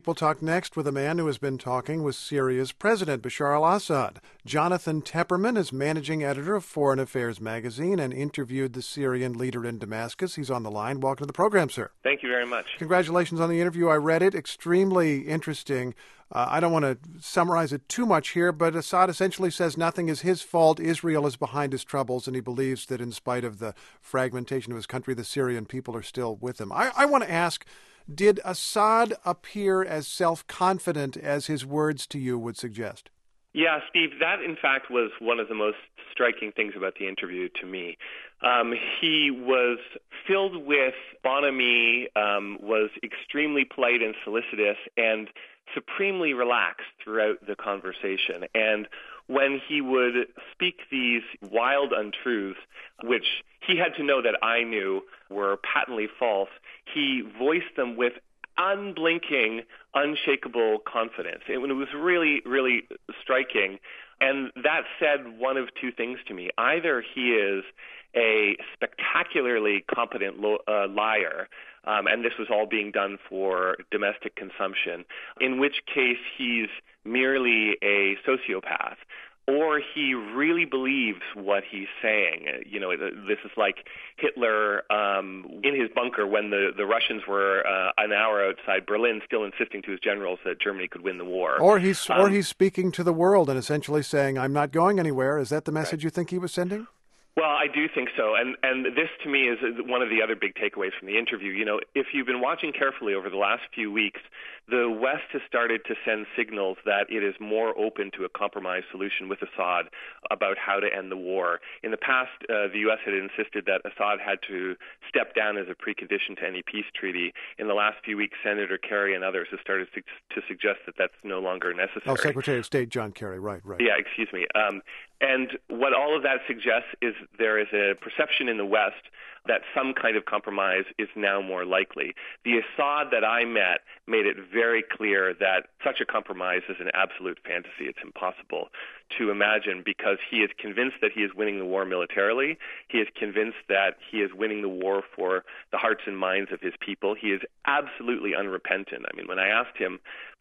week, we'll talk next with a man who has been talking with Syria's President, Bashar al-Assad. Jonathan Tepperman is managing editor of Foreign Affairs magazine and interviewed the Syrian leader in Damascus. He's on the line. Welcome to the program, sir. Thank you very much. Congratulations on the interview. I read it. Extremely interesting. I don't want to summarize it too much here, but Assad essentially says nothing is his fault. Israel is behind his troubles, and he believes that in spite of the fragmentation of his country, the Syrian people are still with him. I want to ask, did Assad appear as self-confident as his words to you would suggest? Yeah, Steve, that in fact was one of the most striking things about the interview to me. He was filled with bonhomie, was extremely polite and solicitous, and supremely relaxed throughout the conversation. And when he would speak these wild untruths, which he had to know that I knew were patently false, he voiced them with unblinking, unshakable confidence. It was really, really striking. And that said one of two things to me. Either he is a spectacularly competent liar, and this was all being done for domestic consumption, in which case he's merely a sociopath, or he really believes what he's saying. You know, this is like Hitler in his bunker when the Russians were an hour outside Berlin, still insisting to his generals that Germany could win the war. Or he's speaking to the world and essentially saying, "I'm not going anywhere." Is that the message you think he was sending? Well, I do think so. And this, to me, is one of the other big takeaways from the interview. You know, if you've been watching carefully over the last few weeks, the West has started to send signals that it is more open to a compromise solution with Assad about how to end the war. In the past, the U.S. had insisted that Assad had to step down as a precondition to any peace treaty. In the last few weeks, Senator Kerry and others have started to suggest that that's no longer necessary. Oh, Secretary of State John Kerry, right. Yeah, excuse me. And what all of that suggests is there is a perception in the West that some kind of compromise is now more likely. The Assad that I met made it very clear that such a compromise is an absolute fantasy. It's impossible to imagine because he is convinced that he is winning the war militarily. He is convinced that he is winning the war for the hearts and minds of his people. He is absolutely unrepentant. I mean, when I asked him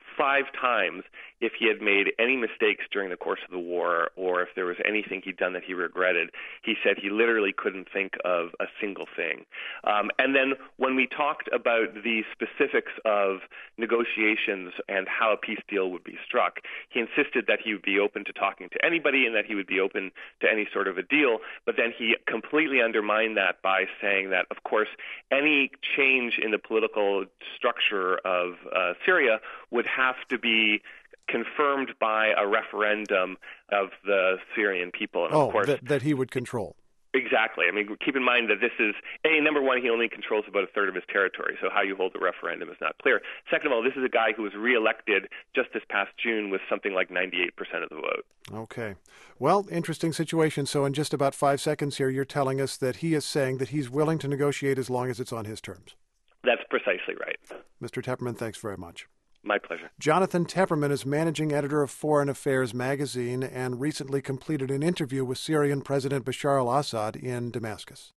5 times if he had made any mistakes during the course of the war or if there was anything he'd done that he regretted, he said he literally couldn't think of a single thing. And then when we talked about the specifics of negotiations and how a peace deal would be struck, he insisted that he would be open to talking to anybody and that he would be open to any sort of a deal. But then he completely undermined that by saying that, of course, any change in the political structure of Syria would have to be confirmed by a referendum of the Syrian people. And of course, that he would control. Exactly. I mean, keep in mind that this is, number one, he only controls about a third of his territory, so how you hold the referendum is not clear. Second of all, this is a guy who was reelected just this past June with something like 98% of the vote. Okay. Well, interesting situation. So in just about 5 seconds here, you're telling us that he is saying that he's willing to negotiate as long as it's on his terms. That's precisely right. Mr. Tepperman, thanks very much. My pleasure. Jonathan Tepperman is managing editor of Foreign Affairs magazine and recently completed an interview with Syrian President Bashar al-Assad in Damascus.